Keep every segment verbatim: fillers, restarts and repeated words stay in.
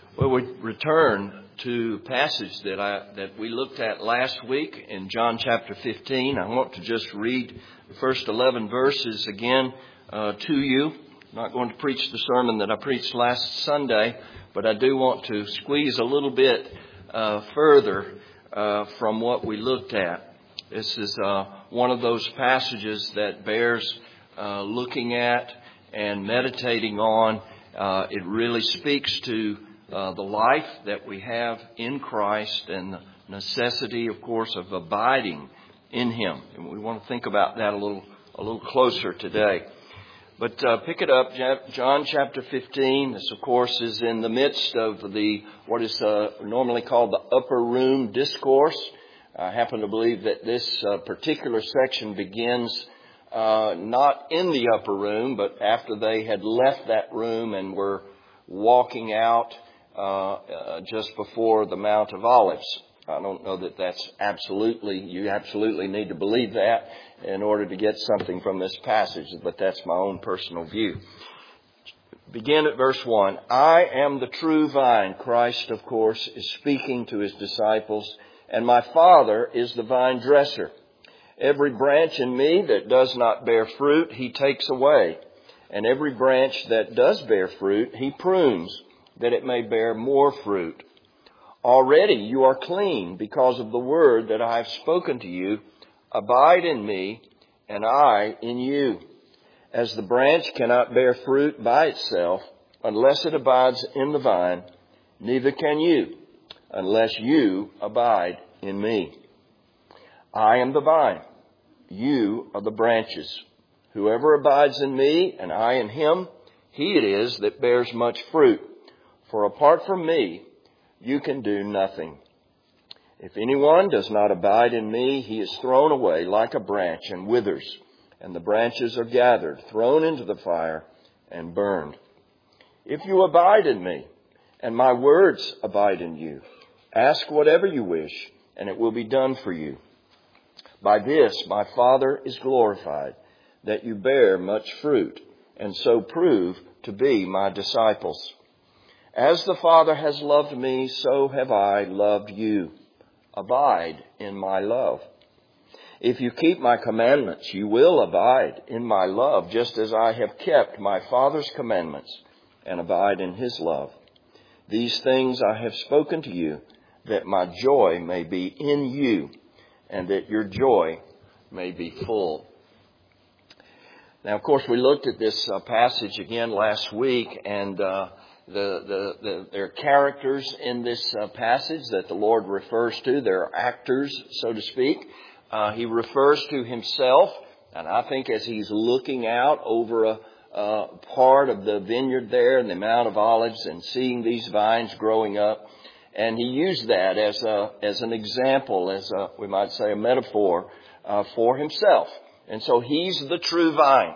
Well, we return to a passage that I that we looked at last week in John chapter fifteen. I want to just read the first eleven verses again uh, to you. I'm not going to preach the sermon that I preached last Sunday, but I do want to squeeze a little bit uh, further uh, from what we looked at. This is uh, one of those passages that bears uh, looking at and meditating on. Uh, it really speaks to Uh, the life that we have in Christ and the necessity, of course, of abiding in Him. And we want to think about that a little a little closer today. But uh, pick it up, John chapter fifteen. This, of course, is in the midst of the what is uh, normally called the upper room discourse. I happen to believe that this uh, particular section begins uh, not in the upper room, but after they had left that room and were walking out Uh, uh, just before the Mount of Olives. I don't know that that's absolutely, you absolutely need to believe that in order to get something from this passage, but that's my own personal view. Begin at verse one. I am the true vine. Christ, of course, is speaking to His disciples, and my Father is the vine dresser. Every branch in me that does not bear fruit, He takes away, and every branch that does bear fruit, He prunes, that it may bear more fruit. Already you are clean because of the word that I have spoken to you. Abide in me, and I in you. As the branch cannot bear fruit by itself unless it abides in the vine, neither can you unless you abide in me. I am the vine, you are the branches. Whoever abides in me and I in him, he it is that bears much fruit. For apart from me, you can do nothing. If anyone does not abide in me, he is thrown away like a branch and withers, and the branches are gathered, thrown into the fire, and burned. If you abide in me, and my words abide in you, ask whatever you wish, and it will be done for you. By this my Father is glorified, that you bear much fruit, and so prove to be my disciples. As the Father has loved me, so have I loved you. Abide in my love. If you keep my commandments, you will abide in my love, just as I have kept my Father's commandments and abide in His love. These things I have spoken to you, that my joy may be in you, and that your joy may be full. Now, of course, we looked at this uh, passage again last week, and uh, The, the, the, there are characters in this uh, passage that the Lord refers to. There are actors, so to speak. Uh, he refers to Himself, and I think as He's looking out over a, a part of the vineyard there in the Mount of Olives and seeing these vines growing up, and He used that as a as an example, as a, we might say a metaphor uh, for Himself. And so He's the true vine,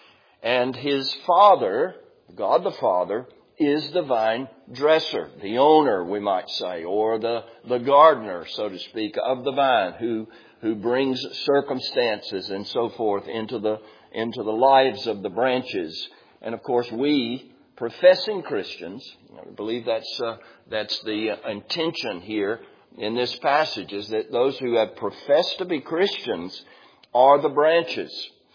and His Father, God the Father, is the vine dresser, the owner, we might say, or the, the gardener, so to speak, of the vine, who, who brings circumstances and so forth into the, into the lives of the branches. And of course, we, professing Christians, I believe that's, uh, that's the intention here in this passage, is that those who have professed to be Christians are the branches.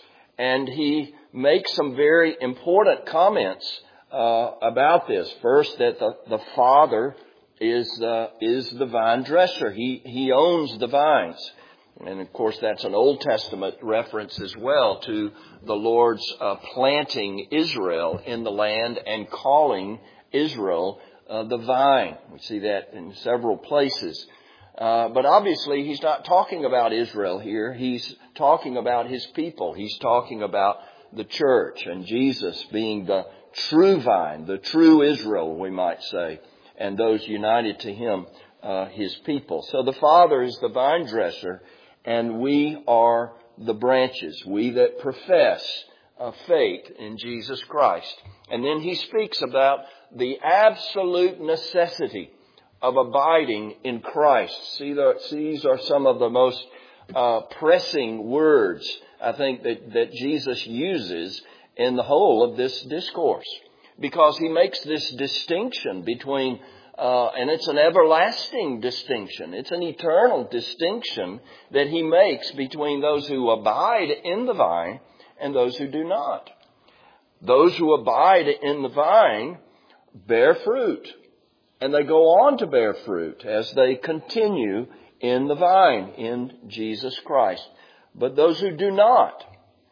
And he makes some very important comments Uh, about this. First, that the, the Father is uh, is the vine dresser. He he owns the vines. And of course, that's an Old Testament reference as well to the Lord's uh, planting Israel in the land and calling Israel uh, the vine. We see that in several places. Uh, but obviously, He's not talking about Israel here. He's talking about His people. He's talking about the church and Jesus being the true vine, the true Israel, we might say, and those united to Him, uh, His people. So the Father is the vine dresser, and we are the branches, we that profess uh, faith in Jesus Christ. And then He speaks about the absolute necessity of abiding in Christ. See, the, these are some of the most uh, pressing words, I think, that, that Jesus uses in the whole of this discourse, because He makes this distinction between Uh, and it's an everlasting distinction. It's an eternal distinction that he makes between those who abide in the vine and those who do not. Those who abide in the vine bear fruit, and they go on to bear fruit as they continue in the vine, in Jesus Christ. But those who do not,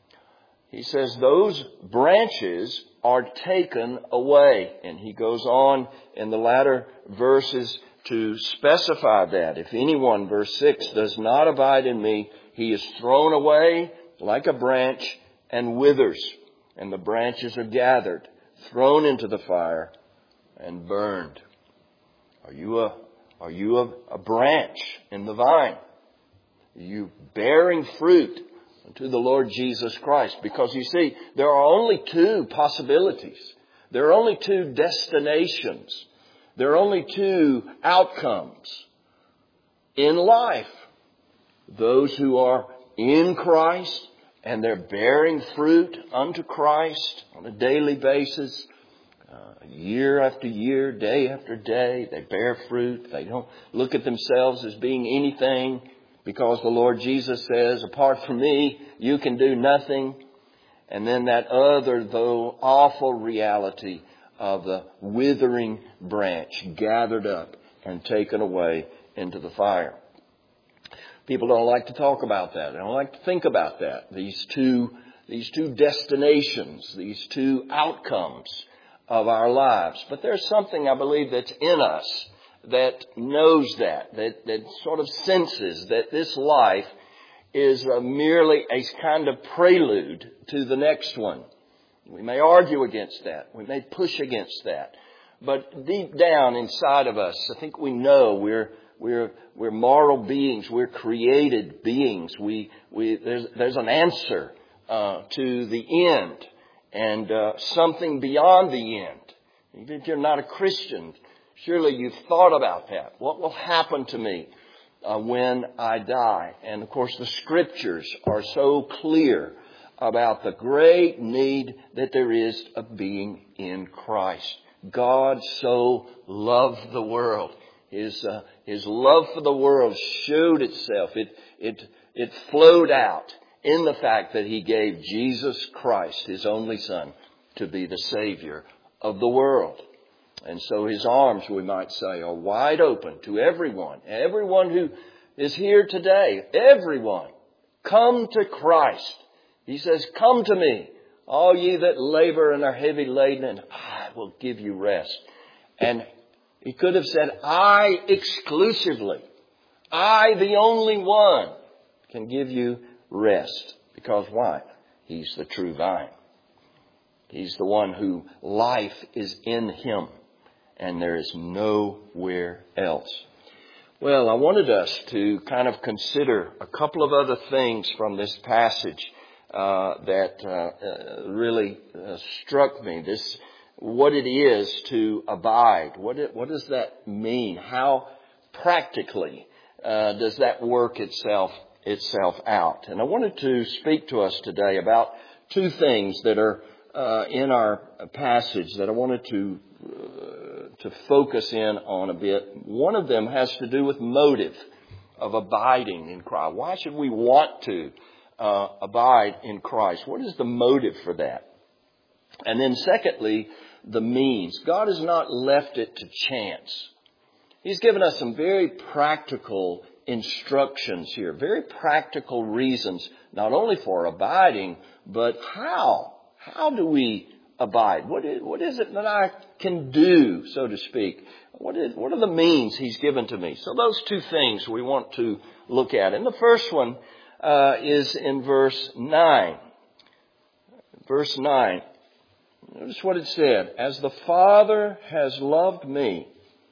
he says, those branches are taken away. And he goes on in the latter verses to specify that. If anyone, verse six, does not abide in me, he is thrown away like a branch and withers. And the branches are gathered, thrown into the fire, and burned. Are you a, are you a, a branch in the vine? Are you bearing fruit to the Lord Jesus Christ? Because you see, there are only two possibilities. There are only two destinations. There are only two outcomes in life. Those who are in Christ and they're bearing fruit unto Christ on a daily basis, uh, year after year, day after day, they bear fruit. They don't look at themselves as being anything, because the Lord Jesus says, apart from me, you can do nothing. And then that other, though awful reality of the withering branch gathered up and taken away into the fire. People don't like to talk about that. They don't like to think about that. These two, these two destinations, these two outcomes of our lives. But there's something, I believe, that's in us that knows that, that, that sort of senses that this life is uh, merely a kind of prelude to the next one. We may argue against that. We may push against that. But deep down inside of us, I think we know we're we're we're moral beings. We're created beings. We we there's there's an answer uh, to the end, and uh, something beyond the end. Even if you're not a Christian, surely you've thought about that. What will happen to me uh, when I die? And of course, the Scriptures are so clear about the great need that there is of being in Christ. God so loved the world. His uh, His love for the world showed itself. It it it flowed out in the fact that He gave Jesus Christ, His only Son, to be the Savior of the world. And so His arms, we might say, are wide open to everyone. Everyone who is here today, everyone, come to Christ. He says, come to me, all ye that labor and are heavy laden, and I will give you rest. And He could have said, I exclusively, I the only one can give you rest. Because why? He's the true vine. He's the one who life is in Him, and there is nowhere else. Well, I wanted us to kind of consider a couple of other things from this passage uh, that uh, uh, really uh, struck me. This, what it is to abide. What it, what does that mean? How practically uh, does that work itself itself out? And I wanted to speak to us today about two things that are uh, in our passage that I wanted to uh, to focus in on a bit. One of them has to do with motive of abiding in Christ. Why should we want to uh, abide in Christ? What is the motive for that? And then secondly, the means. God has not left it to chance. He's given us some very practical instructions here, very practical reasons, not only for abiding, but how. How do we abide? What is, what is it that I can do, so to speak? What is, what are the means He's given to me? So those two things we want to look at. And the first one uh, is in verse nine. Verse nine. Notice what it said. As the Father has loved me,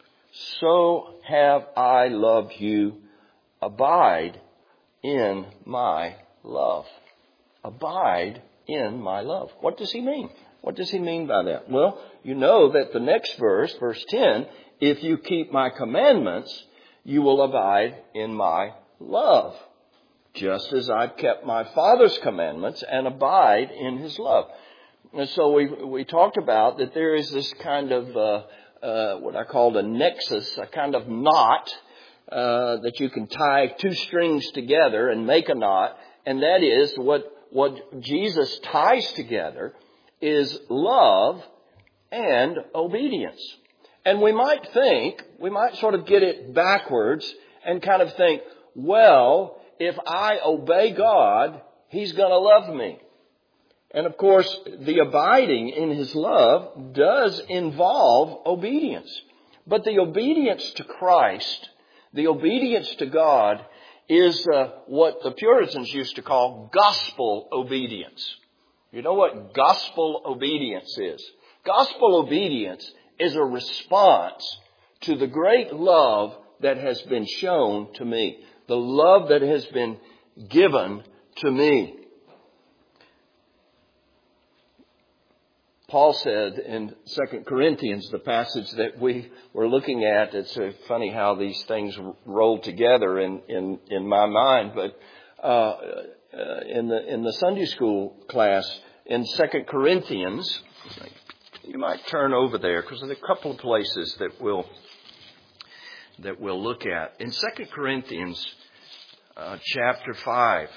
so have I loved you. Abide in my love. Abide in my love. What does He mean? What does He mean by that? Well, you know that the next verse, verse ten, if you keep my commandments, you will abide in my love, just as I've kept my Father's commandments and abide in His love. And so we we talked about that there is this kind of uh, uh, what I call a nexus, a kind of knot uh, that you can tie two strings together and make a knot. And that is what, what Jesus ties together is love and obedience. And we might think, we might sort of get it backwards and kind of think, well, if I obey God, He's going to love me. And of course, the abiding in His love does involve obedience. But the obedience to Christ, the obedience to God, is uh, what the Puritans used to call gospel obedience. You know what gospel obedience is? Gospel obedience is a response to the great love that has been shown to me. The love that has been given to me. Paul said in Second Corinthians, the passage that we were looking at, it's funny how these things roll together in, in, in my mind, but uh, in the in the Sunday school class in Second Corinthians, you might turn over there because there's a couple of places that we'll that we'll look at. In Second Corinthians uh, chapter five,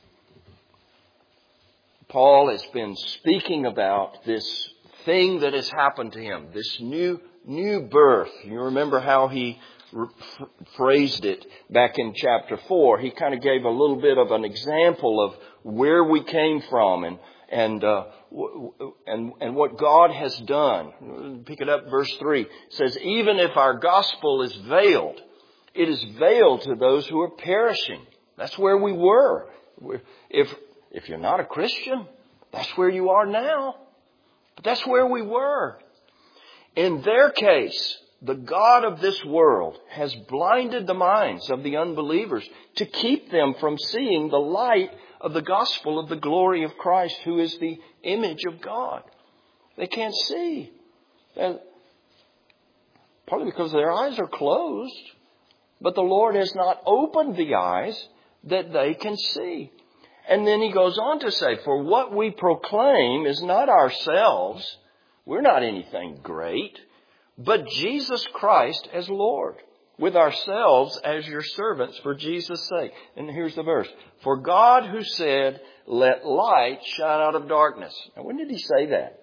Paul has been speaking about this thing that has happened to him, this new new birth. You remember how he re- phrased it back in chapter four. He kind of gave a little bit of an example of where we came from and and uh, w- and and what God has done. Pick it up, verse three. It says, even if our gospel is veiled, it is veiled to those who are perishing. That's where we were. If If you're not a Christian, that's where you are now. But that's where we were. In their case, the God of this world has blinded the minds of the unbelievers to keep them from seeing the light of the gospel of the glory of Christ, who is the image of God. They can't see. And partly because their eyes are closed, but the Lord has not opened the eyes that they can see. And then he goes on to say, for what we proclaim is not ourselves. We're not anything great, but Jesus Christ as Lord, with ourselves as your servants for Jesus' sake. And here's the verse. For God who said, let light shine out of darkness. Now, when did he say that?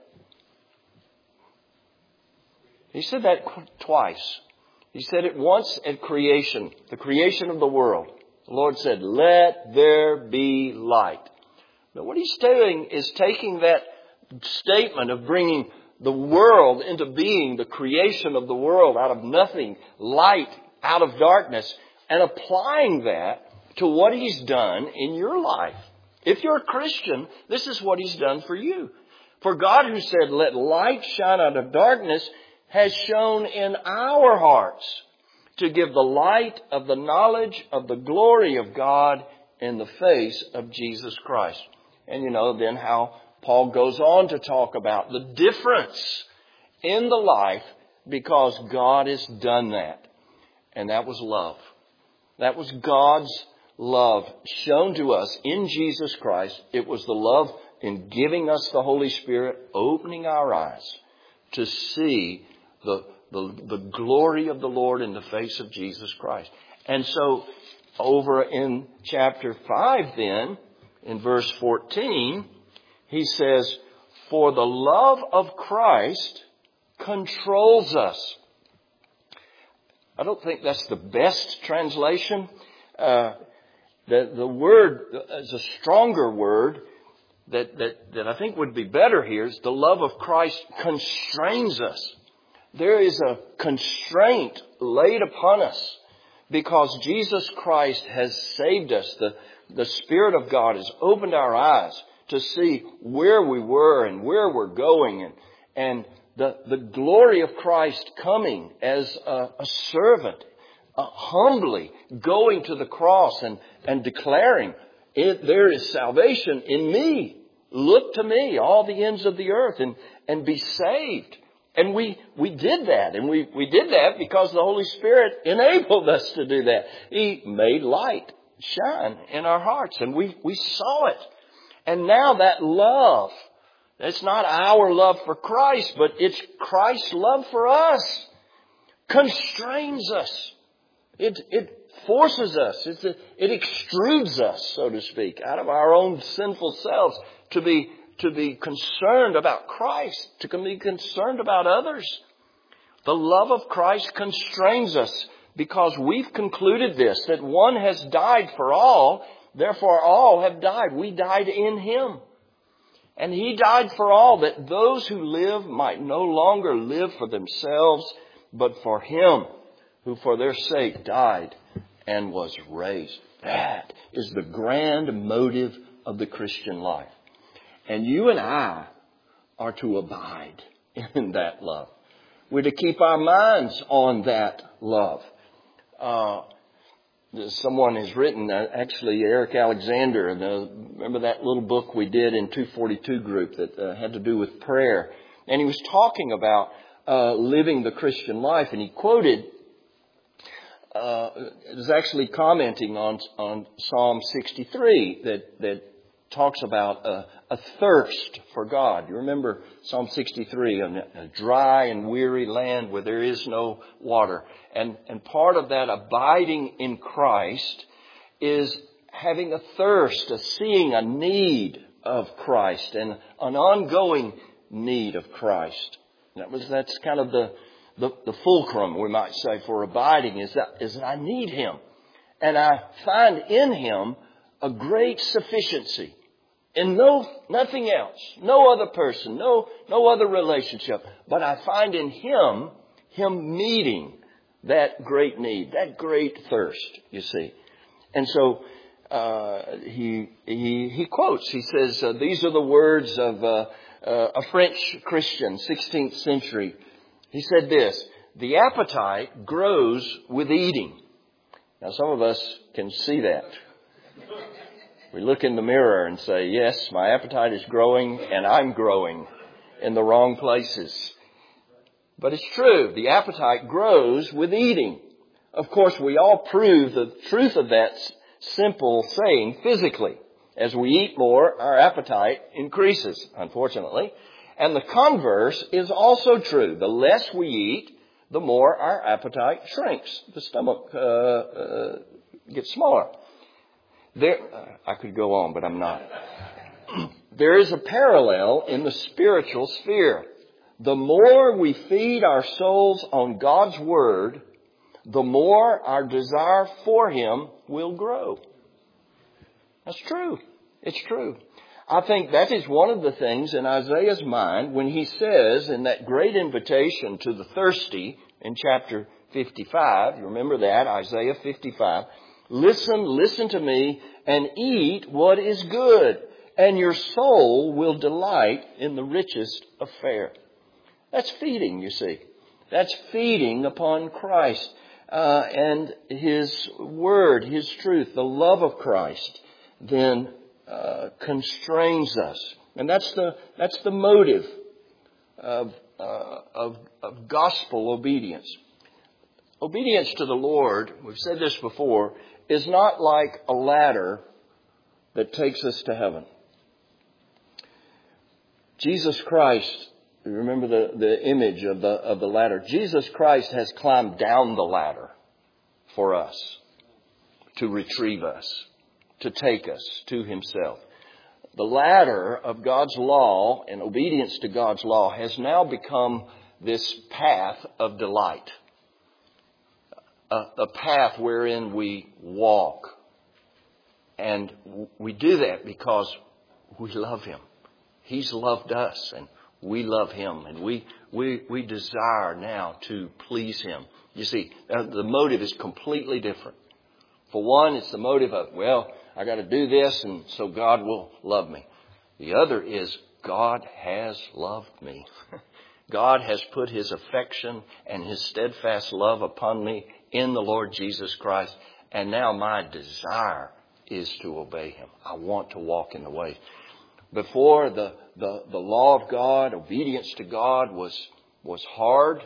He said that twice. He said it once at creation, the creation of the world. The Lord said, let there be light. But what he's doing is taking that statement of bringing the world into being, the creation of the world out of nothing, light out of darkness, and applying that to what he's done in your life. If you're a Christian, this is what he's done for you. For God who said, let light shine out of darkness, has shone in our hearts to give the light of the knowledge of the glory of God in the face of Jesus Christ. And you know then how Paul goes on to talk about the difference in the life because God has done that. And that was love. That was God's love shown to us in Jesus Christ. It was the love in giving us the Holy Spirit, opening our eyes to see the The, the glory of the Lord in the face of Jesus Christ. And so over in chapter five then, in verse fourteen, he says, for the love of Christ controls us. I don't think that's the best translation. Uh, the, the word is a stronger word that, that, that I think would be better here is the love of Christ constrains us. There is a constraint laid upon us because Jesus Christ has saved us. The, the Spirit of God has opened our eyes to see where we were and where we're going. And, and the, the glory of Christ coming as a, a servant, uh, humbly going to the cross and, and declaring, it, there is salvation in me. Look to me, all the ends of the earth, and, and be saved. And we, we did that. And we, we did that because the Holy Spirit enabled us to do that. He made light shine in our hearts. And we, we saw it. And now that love, it's not our love for Christ, but it's Christ's love for us constrains us. It, it forces us. It's a, it extrudes us, so to speak, out of our own sinful selves to be, to be concerned about Christ, to be concerned about others. The love of Christ constrains us because we've concluded this, that one has died for all, therefore all have died. We died in Him. And He died for all, that those who live might no longer live for themselves, but for Him who for their sake died and was raised. That is the grand motive of the Christian life. And you and I are to abide in that love. We're to keep our minds on that love. Uh, Someone has written, uh, actually Eric Alexander, the, remember that little book we did in two forty-two group that uh, had to do with prayer. And he was talking about uh, living the Christian life. And he quoted, uh, it was actually commenting on, on Psalm sixty-three that, that talks about a, a thirst for God. You remember Psalm sixty-three, a dry and weary land where there is no water. And, and part of that abiding in Christ is having a thirst, a seeing a need of Christ and an ongoing need of Christ. That was, that's kind of the, the, the fulcrum, we might say, for abiding is that, is that I need Him. And I find in Him a great sufficiency. In no, nothing else, no other person, no, no other relationship. But I find in Him, Him meeting that great need, that great thirst, you see. And so uh, he, he he quotes, he says, uh, these are the words of uh, uh, a French Christian, sixteenth century. He said this, the appetite grows with eating. Now some of us can see that. We look in the mirror and say, yes, my appetite is growing and I'm growing in the wrong places. But it's true. The appetite grows with eating. Of course, we all prove the truth of that simple saying physically. As we eat more, our appetite increases, unfortunately. And the converse is also true. The less we eat, the more our appetite shrinks. The stomach uh, uh, gets smaller. There, uh, I could go on, but I'm not. There is a parallel in the spiritual sphere. The more we feed our souls on God's Word, the more our desire for Him will grow. That's true. It's true. I think that is one of the things in Isaiah's mind when he says in that great invitation to the thirsty in chapter fifty-five, you remember that, Isaiah fifty-five, listen, listen to me and eat what is good, and your soul will delight in the richest of fare. That's feeding, you see. That's feeding upon Christ uh, and His Word, His truth, the love of Christ, then uh, constrains us. And that's the that's the motive of, uh, of, of gospel obedience. Obedience to the Lord, we've said this before, is not like a ladder that takes us to heaven. Jesus Christ, you remember the, the image of the, of the ladder. Jesus Christ has climbed down the ladder for us to retrieve us, to take us to Himself. The ladder of God's law and obedience to God's law has now become this path of delight. A, a path wherein we walk. And we do that because we love Him. He's loved us and we love Him, and we, we, we desire now to please Him. You see, uh, the motive is completely different. For one, it's the motive of, well, I got to do this and so God will love me. The other is God has loved me. God has put His affection and His steadfast love upon me in the Lord Jesus Christ. And now my desire is to obey Him. I want to walk in the way. Before, the, the, the law of God, obedience to God was, was hard.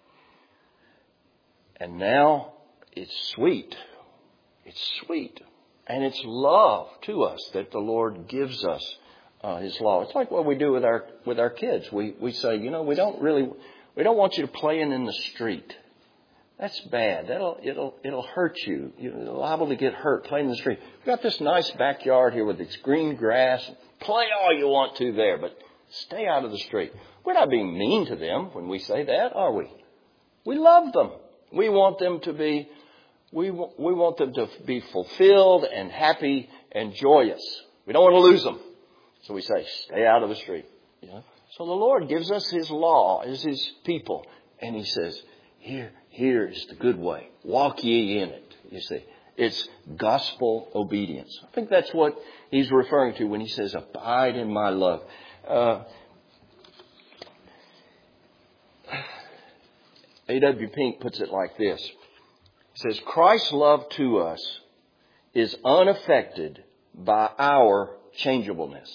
And now it's sweet. It's sweet. And it's love to us that the Lord gives us uh, His law. It's like what we do with our with our kids. We we say, you know, we don't really, we don't want you to playing in the street. That's bad. That'll, it'll, it'll hurt you. You're liable to get hurt playing in the street. We've got this nice backyard here with its green grass. Play all you want to there, but stay out of the street. We're not being mean to them when we say that, are we? We love them. We want them to be, we, we want them to be fulfilled and happy and joyous. We don't want to lose them. So we say, stay out of the street. You know? So the Lord gives us His law as His people. And He says, here, here is the good way. Walk ye in it. You see, it's gospel obedience. I think that's what He's referring to when He says, abide in my love. Uh, A W Pink puts it like this. He says, Christ's love to us is unaffected by our changeableness.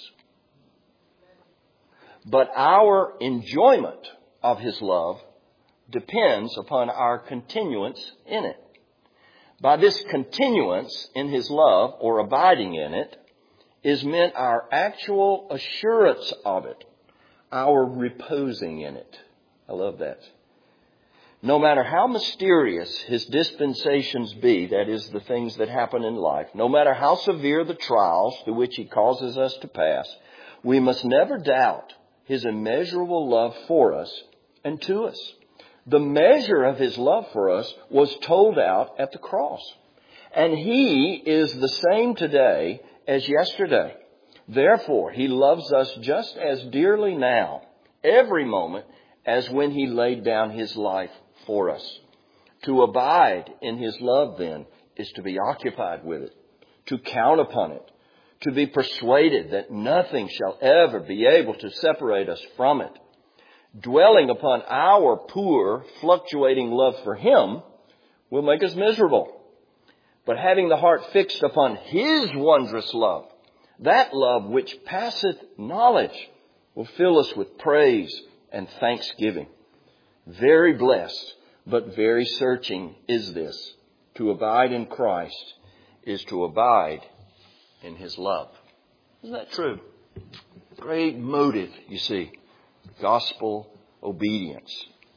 But our enjoyment of His love depends upon our continuance in it. By this continuance in His love, or abiding in it, is meant our actual assurance of it, our reposing in it. I love that. No matter how mysterious His dispensations be, that is, the things that happen in life, no matter how severe the trials through which He causes us to pass, we must never doubt His immeasurable love for us and to us. The measure of His love for us was told out at the cross. And He is the same today as yesterday. Therefore, He loves us just as dearly now, every moment, as when He laid down His life for us. To abide in His love, then, is to be occupied with it, to count upon it, to be persuaded that nothing shall ever be able to separate us from it. Dwelling upon our poor, fluctuating love for Him will make us miserable. But having the heart fixed upon His wondrous love, that love which passeth knowledge, will fill us with praise and thanksgiving. Very blessed, but very searching is this. To abide in Christ is to abide in His love. Isn't that true? Great motive, you see. Gospel obedience.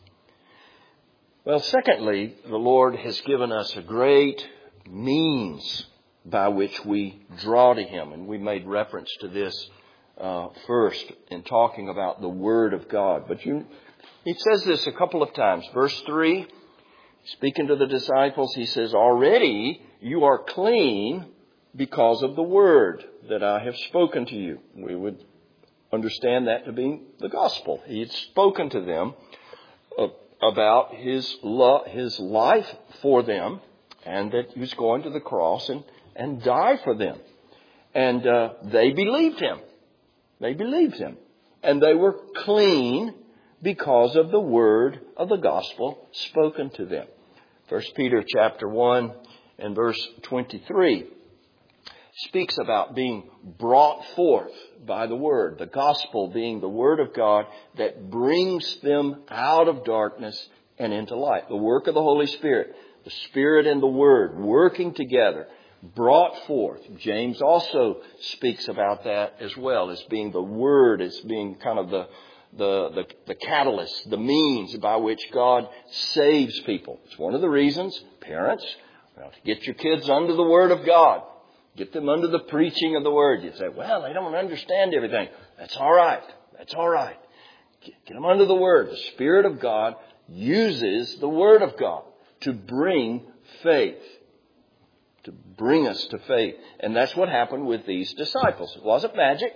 Well, secondly, the Lord has given us a great means by which we draw to Him. And we made reference to this uh, first in talking about the Word of God. But you, He says this a couple of times. Verse three, speaking to the disciples, He says, already you are clean because of the Word that I have spoken to you. We would understand that to be the gospel. He had spoken to them uh, about his, lo- his life for them, and that He was going to the cross and, and die for them. And uh, they believed Him. They believed Him. And they were clean because of the word of the gospel spoken to them. First Peter chapter one and verse twenty-three speaks about being brought forth by the Word. The gospel being the Word of God that brings them out of darkness and into light. The work of the Holy Spirit, the Spirit and the Word working together, brought forth. James also speaks about that as well, as being the Word, as being kind of the The, the, the catalyst, the means by which God saves people. It's one of the reasons, parents, well, to get your kids under the Word of God. Get them under the preaching of the Word. You say, well, they don't understand everything. That's all right. That's all right. Get, get them under the Word. The Spirit of God uses the Word of God to bring faith. To bring us to faith. And that's what happened with these disciples. It wasn't magic.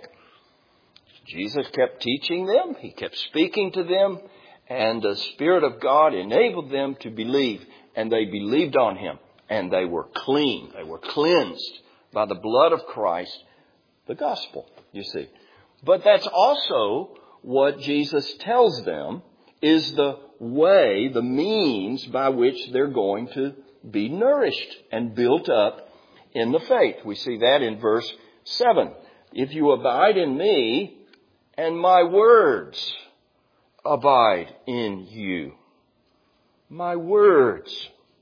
Jesus kept teaching them. He kept speaking to them. And the Spirit of God enabled them to believe. And they believed on Him. And they were clean. They were cleansed by the blood of Christ, the gospel, you see. But that's also what Jesus tells them is the way, the means by which they're going to be nourished and built up in the faith. We see that in verse seven. If you abide in me, and my words abide in you. My words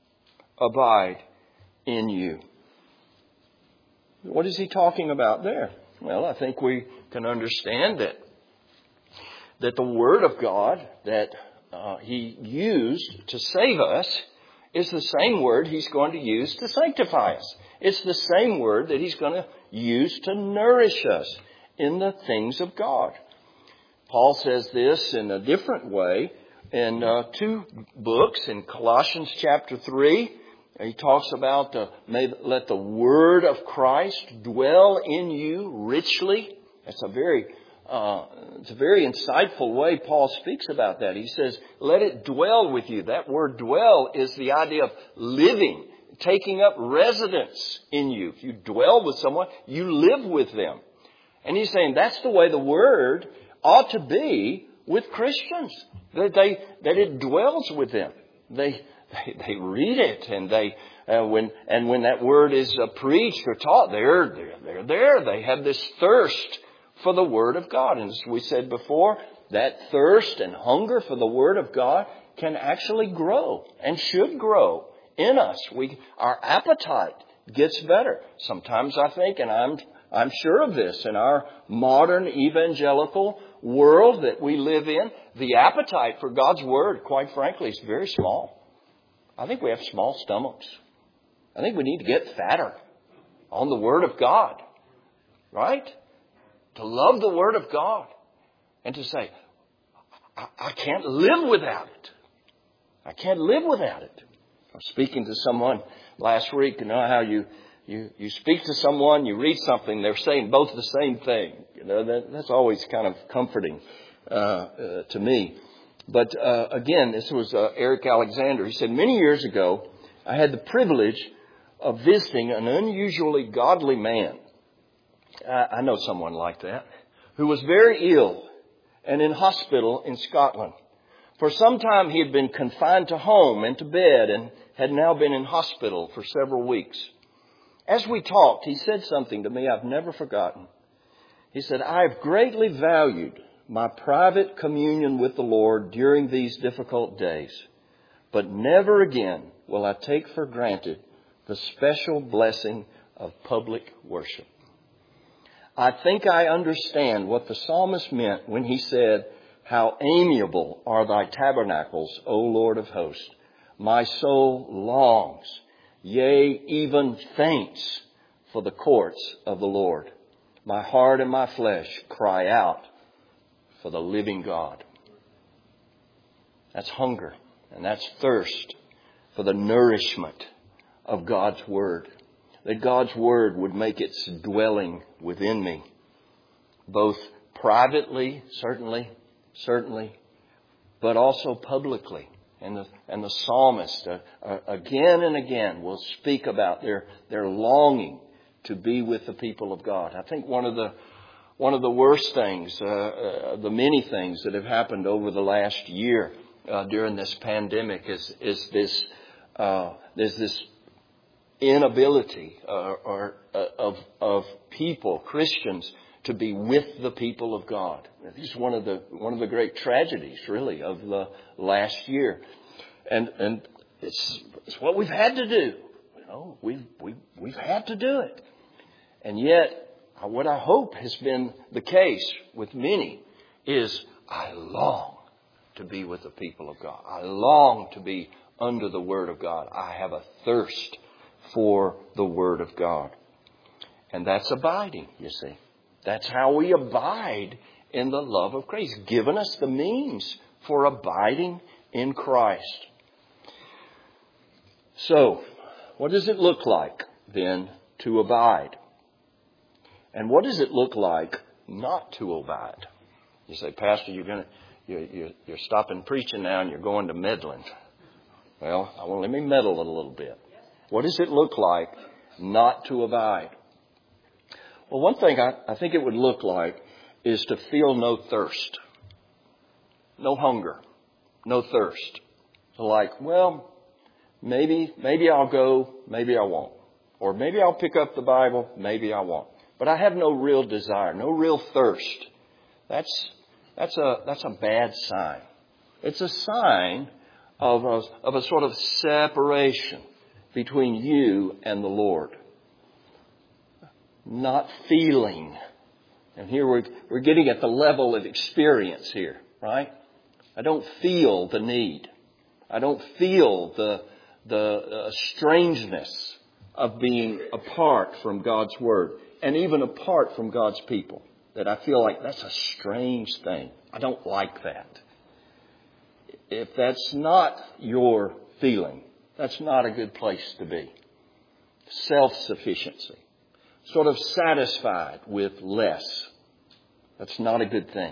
abide in you. What is He talking about there? Well, I think we can understand that, that the Word of God that uh, He used to save us is the same word He's going to use to sanctify us. It's the same word that He's going to use to nourish us in the things of God. Paul says this in a different way in uh, two books. In Colossians chapter three, he talks about uh, may let the word of Christ dwell in you richly. That's a very uh, it's a very insightful way Paul speaks about that. He says, let it dwell with you. That word dwell is the idea of living, taking up residence in you. If you dwell with someone, you live with them. And he's saying that's the way the word ought to be with Christians. That they that it dwells with them. They they, they read it, and they uh, when and when that word is uh, preached or taught, they're they're they're there. They have this thirst for the Word of God. And as we said before, that thirst and hunger for the Word of God can actually grow and should grow in us. We, our appetite gets better. Sometimes I think, and I'm, I'm sure of this, in our modern evangelical world that we live in, the appetite for God's Word, quite frankly, is very small. I think we have small stomachs. I think we need to get fatter on the Word of God. Right? To love the Word of God and to say, I, I can't live without it. I can't live without it. I was speaking to someone last week. You know how you, you, you speak to someone, you read something, they're saying both the same thing. You know, that, that's always kind of comforting uh, uh, to me. But uh, again, this was uh, Eric Alexander. He said, many years ago, I had the privilege of visiting an unusually godly man. I know someone like that, who was very ill and in hospital in Scotland. For some time he had been confined to home and to bed and had now been in hospital for several weeks. As we talked, he said something to me I've never forgotten. He said, I have greatly valued my private communion with the Lord during these difficult days, but never again will I take for granted the special blessing of public worship. I think I understand what the psalmist meant when he said, how amiable are thy tabernacles, O Lord of hosts. My soul longs, yea, even faints for the courts of the Lord. My heart and my flesh cry out for the living God. That's hunger, and that's thirst for the nourishment of God's Word. That God's Word would make its dwelling within me, both privately, certainly, certainly, but also publicly. And the, and the psalmist, uh, uh, again and again, will speak about their, their longing to be with the people of God. I think one of the, one of the worst things, uh, uh, the many things that have happened over the last year uh, during this pandemic is, is this, uh, there's this inability uh, or uh, of of people, Christians, to be with the people of God. This is one of the one of the great tragedies, really, of the last year, and and it's it's what we've had to do. You know, we've we we've had to do it, and yet what I hope has been the case with many is I long to be with the people of God. I long to be under the Word of God. I have a thirst for the Word of God. And that's abiding, you see. That's how we abide in the love of Christ. He's given us the means for abiding in Christ. So, what does it look like then to abide? And what does it look like not to abide? You say, Pastor, you're going to you're, you're stopping preaching now and you're going to meddling. Well, well, let me meddle a little bit. What does it look like not to abide? Well, one thing I, I think it would look like is to feel no thirst, no hunger, no thirst. So like, well, maybe, maybe I'll go, maybe I won't. Or maybe I'll pick up the Bible, maybe I won't. But I have no real desire, no real thirst. That's, that's a, that's a bad sign. It's a sign of a, of a sort of separation between you and the Lord. Not feeling. And here we're, we're getting at the level of experience here, right? I don't feel the need. I don't feel the, the uh, strangeness of being apart from God's Word and even apart from God's people. That I feel like that's a strange thing. I don't like that. If that's not your feeling, that's not a good place to be. Self-sufficiency. Sort of satisfied with less. That's not a good thing.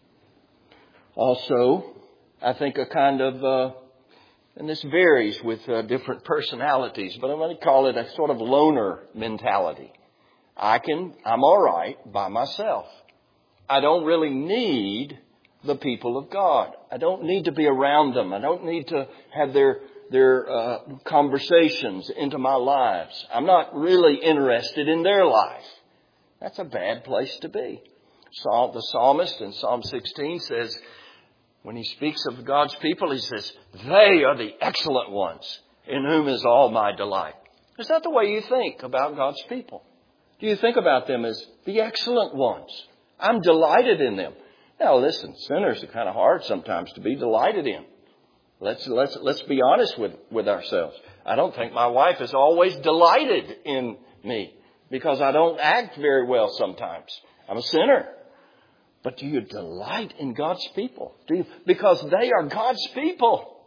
Also, I think a kind of, uh, and this varies with uh, different personalities, but I'm going to call it a sort of loner mentality. I can, I'm all right by myself. I don't really need the people of God. I don't need to be around them. I don't need to have their their uh, conversations into my lives. I'm not really interested in their life. That's a bad place to be. Psalm, the psalmist in Psalm sixteen says, when he speaks of God's people, he says, they are the excellent ones in whom is all my delight. Is that the way you think about God's people? Do you think about them as the excellent ones? I'm delighted in them. Now, listen, sinners are kind of hard sometimes to be delighted in. Let's let's let's be honest with, with ourselves. I don't think my wife is always delighted in me because I don't act very well sometimes. I'm a sinner. But do you delight in God's people? Do you? Because they are God's people.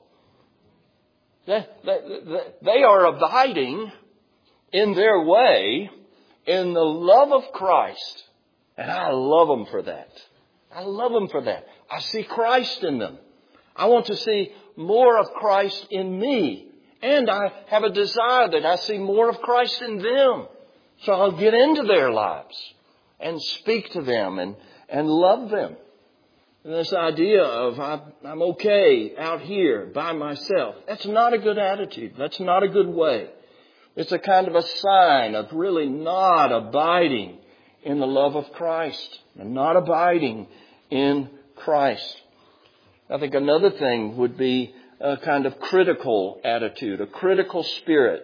They, they, they are abiding in their way in the love of Christ. And I love them for that. I love them for that. I see Christ in them. I want to see more of Christ in me. And I have a desire that I see more of Christ in them. So I'll get into their lives and speak to them and, and love them. And this idea of I'm, I'm okay out here by myself, that's not a good attitude. That's not a good way. It's a kind of a sign of really not abiding in the love of Christ and not abiding in Christ. I think another thing would be a kind of critical attitude, a critical spirit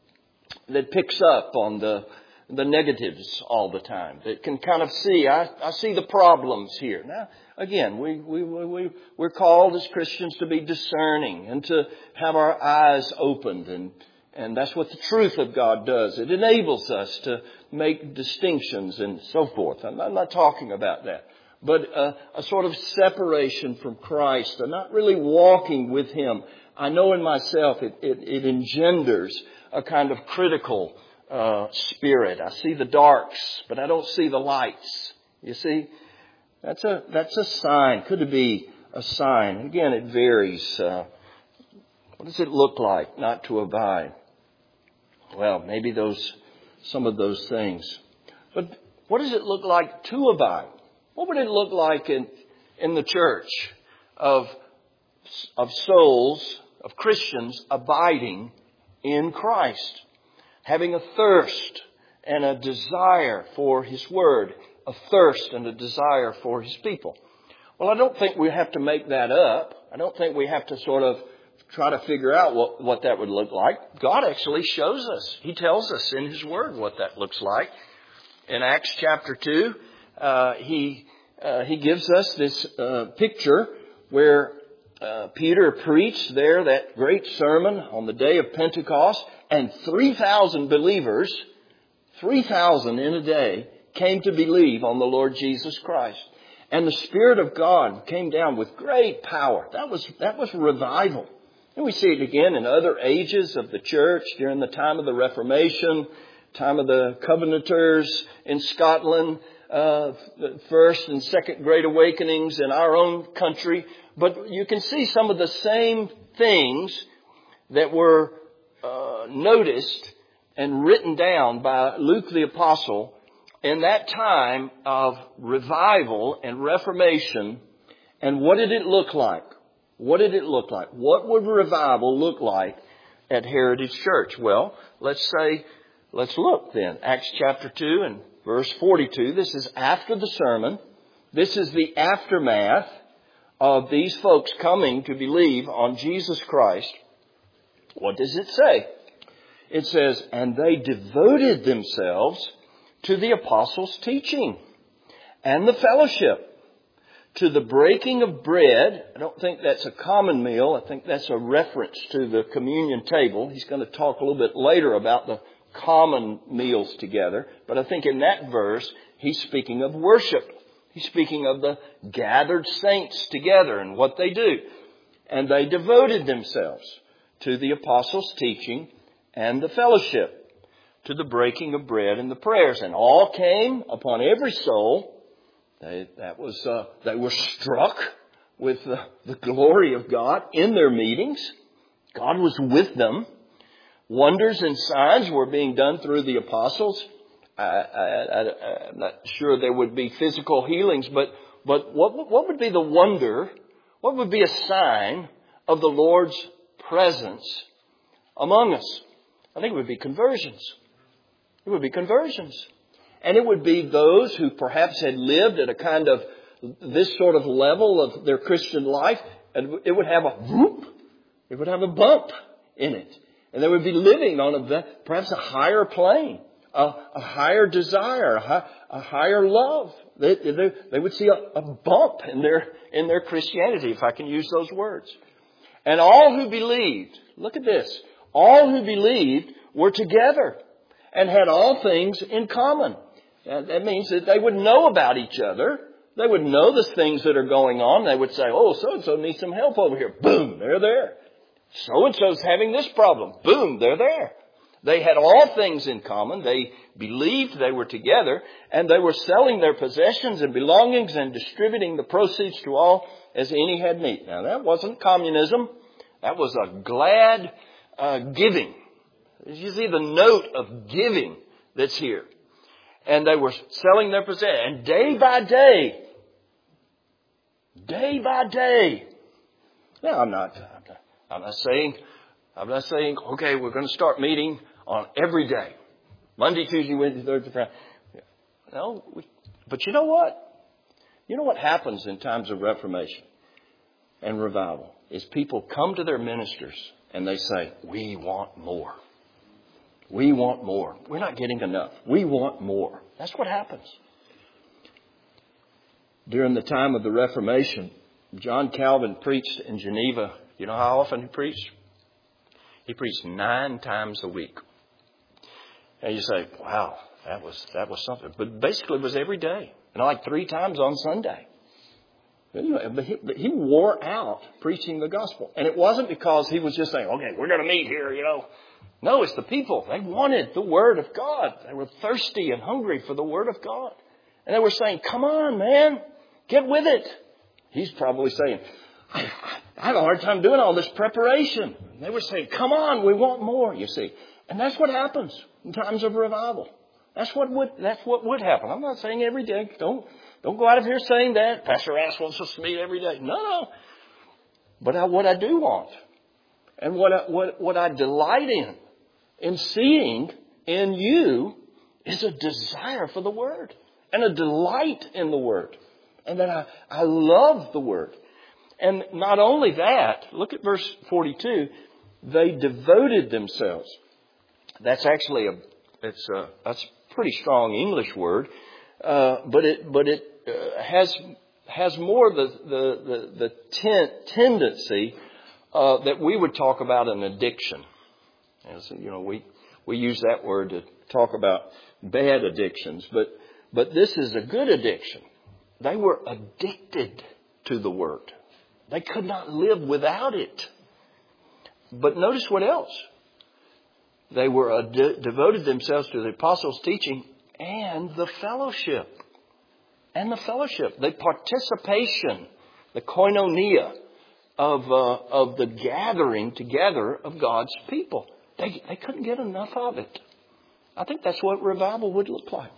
that picks up on the the negatives all the time, that can kind of see, I, I see the problems here. Now, again, we, we, we, we're called as Christians to be discerning and to have our eyes opened, and And that's what the truth of God does. It enables us to make distinctions and so forth. I'm not talking about that. But a, a sort of separation from Christ. I'm not really walking with Him. I know in myself it, it, it engenders a kind of critical uh, spirit. I see the darks, but I don't see the lights. You see? That's a, that's a sign. Could it be a sign? And again, it varies. Uh, what does it look like not to abide? Well, maybe those, some of those things. But what does it look like to abide? What would it look like in, in the church of, of souls, of Christians abiding in Christ? Having a thirst and a desire for His Word, a thirst and a desire for His people. Well, I don't think we have to make that up. I don't think we have to sort of try to figure out what, what that would look like. God actually shows us. He tells us in His Word what that looks like. In Acts chapter two, uh, he uh, he gives us this uh, picture where uh, Peter preached there that great sermon on the day of Pentecost, and three thousand believers, three thousand in a day, came to believe on the Lord Jesus Christ. And the Spirit of God came down with great power. That was that was revival. And we see it again in other ages of the church during the time of the Reformation, time of the Covenanters in Scotland, uh, the first and second Great Awakenings in our own country. But you can see some of the same things that were uh, noticed and written down by Luke the Apostle in that time of revival and Reformation. And what did it look like? What did it look like? What would revival look like at Heritage Church? Well, let's say, let's look then. Acts chapter two and verse forty-two. This is after the sermon. This is the aftermath of these folks coming to believe on Jesus Christ. What does it say? It says, and they devoted themselves to the apostles' teaching and the fellowship, to the breaking of bread. I don't think that's a common meal. I think that's a reference to the communion table. He's going to talk a little bit later about the common meals together. But I think in that verse, he's speaking of worship. He's speaking of the gathered saints together and what they do. And they devoted themselves to the apostles' teaching and the fellowship, to the breaking of bread and the prayers. And all came upon every soul. They, that was, uh, they were struck with the, the glory of God in their meetings. God was with them. Wonders and signs were being done through the apostles. I, I, I, I'm not sure there would be physical healings, but, but what, what would be the wonder? What would be a sign of the Lord's presence among us? I think it would be conversions. It would be conversions. And it would be those who perhaps had lived at a kind of this sort of level of their Christian life. And it would have a whoop. It would have a bump in it. And they would be living on a perhaps a higher plane, a, a higher desire, a, high, a higher love. They, they, they would see a, a bump in their in their Christianity, if I can use those words. And all who believed, look at this, all who believed were together and had all things in common. And that means that they would know about each other. They would know the things that are going on. They would say, oh, so-and-so needs some help over here. Boom, they're there. So-and-so's having this problem. Boom, they're there. They had all things in common. They believed they were together, and they were selling their possessions and belongings and distributing the proceeds to all as any had need. Now, that wasn't communism. That was a glad uh, giving. You see the note of giving that's here. And they were selling their possessions. And day by day, day by day. Now, I'm not, I'm not, I'm not saying, I'm not saying, okay, we're going to start meeting on every day. Monday, Tuesday, Wednesday, Thursday, Friday. No, we, but you know what? You know what happens in times of Reformation and revival is people come to their ministers and they say, we want more. We want more. We're not getting enough. We want more. That's what happens. During the time of the Reformation, John Calvin preached in Geneva. You know how often he preached? He preached nine times a week. And you say, wow, that was that was something. But basically it was every day. And like three times on Sunday. But anyway, but he, but he wore out preaching the gospel. And it wasn't because he was just saying, okay, we're going to meet here, you know. No, it's the people. They wanted the Word of God. They were thirsty and hungry for the Word of God. And they were saying, come on, man, get with it. He's probably saying, I, I have a hard time doing all this preparation. And they were saying, come on, we want more, you see. And that's what happens in times of revival. That's what would, that's what would happen. I'm not saying every day. Don't, don't go out of here saying that. Pastor Ass wants us to meet every day. No, no. But I, what I do want and what I, what, what I delight in, in seeing in you is a desire for the Word and a delight in the Word. And that I, I love the Word. And not only that, look at verse forty-two. They devoted themselves. That's actually a, it's a, that's a pretty strong English word. Uh, but it, but it uh, has, has more the, the, the, the ten, tendency, uh, that we would talk about an addiction. As, you know, we, we use that word to talk about bad addictions, but, but this is a good addiction. They were addicted to the Word. They could not live without it. But notice what else. They were uh, de- devoted themselves to the apostles' teaching and the fellowship. And the fellowship, the participation, the koinonia of, uh, of the gathering together of God's people. They, they couldn't get enough of it. I think that's what revival would look like.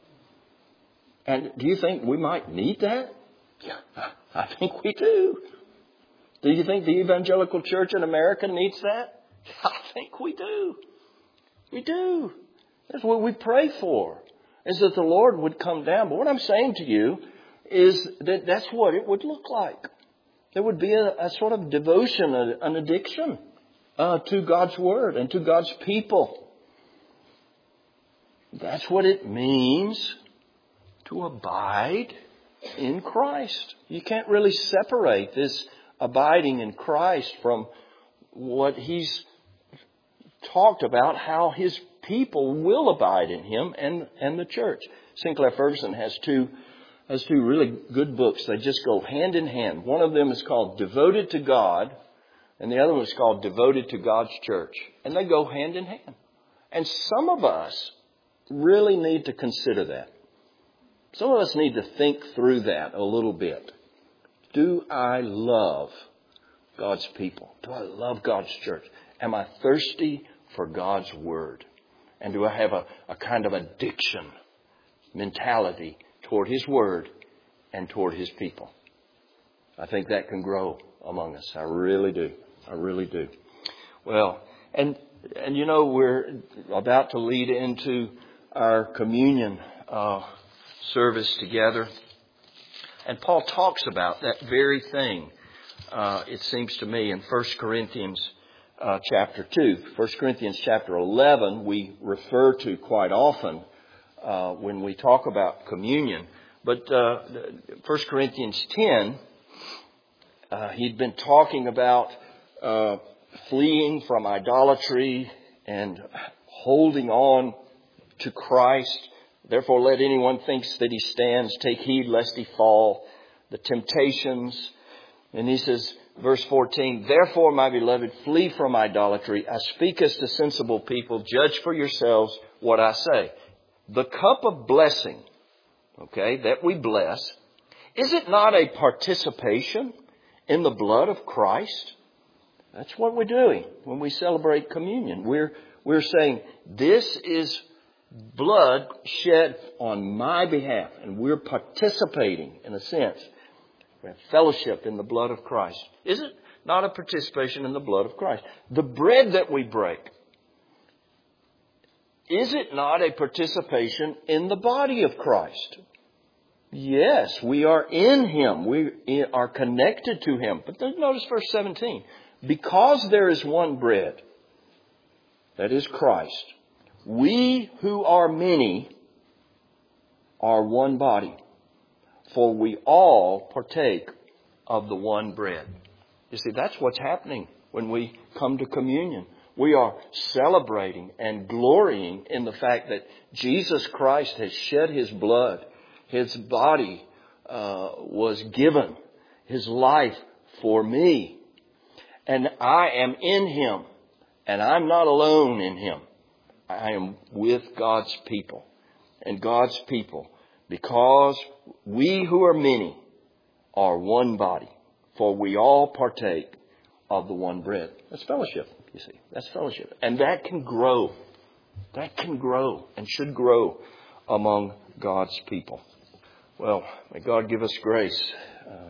And do you think we might need that? Yeah, I think we do. Do you think the evangelical church in America needs that? I think we do. We do. That's what we pray for, is that the Lord would come down. But what I'm saying to you is that that's what it would look like. There would be a, a sort of devotion, a, an addiction uh, to God's Word and to God's people. That's what it means to abide in Christ. You can't really separate this abiding in Christ from what He's talked about, how His people will abide in Him and, and the church. Sinclair Ferguson has two has two really good books. They just go hand in hand. One of them is called Devoted to God, and the other one is called Devoted to God's Church. And they go hand in hand. And some of us really need to consider that. Some of us need to think through that a little bit. Do I love God's people? Do I love God's church? Am I thirsty for God's Word? And do I have a, a kind of addiction mentality toward His Word and toward His people? I think that can grow among us. I really do. I really do. Well, and and you know, we're about to lead into our communion uh, service together. And Paul talks about that very thing, uh, it seems to me, in First Corinthians uh, chapter two. First Corinthians chapter eleven we refer to quite often uh, when we talk about communion. But uh, First Corinthians ten, uh, he'd been talking about uh, fleeing from idolatry and holding on to Christ. Therefore, let anyone thinks that he stands take heed lest he fall. The temptations. And he says, verse fourteen, therefore, my beloved, flee from idolatry. I speak as to sensible people. Judge for yourselves what I say. The cup of blessing, okay, that we bless, is it not a participation in the blood of Christ? That's what we're doing when we celebrate communion. We're, we're saying, this is blood shed on my behalf, and we're participating in a sense. We have fellowship in the blood of Christ. Is it not a participation in the blood of Christ? The bread that we break, is it not a participation in the body of Christ? Yes, we are in Him. We are connected to Him. But then notice verse seventeen. Because there is one bread, that is Christ, we who are many are one body, for we all partake of the one bread. You see, that's what's happening when we come to communion. We are celebrating and glorying in the fact that Jesus Christ has shed His blood. His body uh, was given, His life for me. And I am in Him, and I'm not alone in Him. I am with God's people. And God's people, because we who are many are one body, for we all partake of the one bread. That's fellowship, you see. That's fellowship. And that can grow. That can grow and should grow among God's people. Well, may God give us grace uh,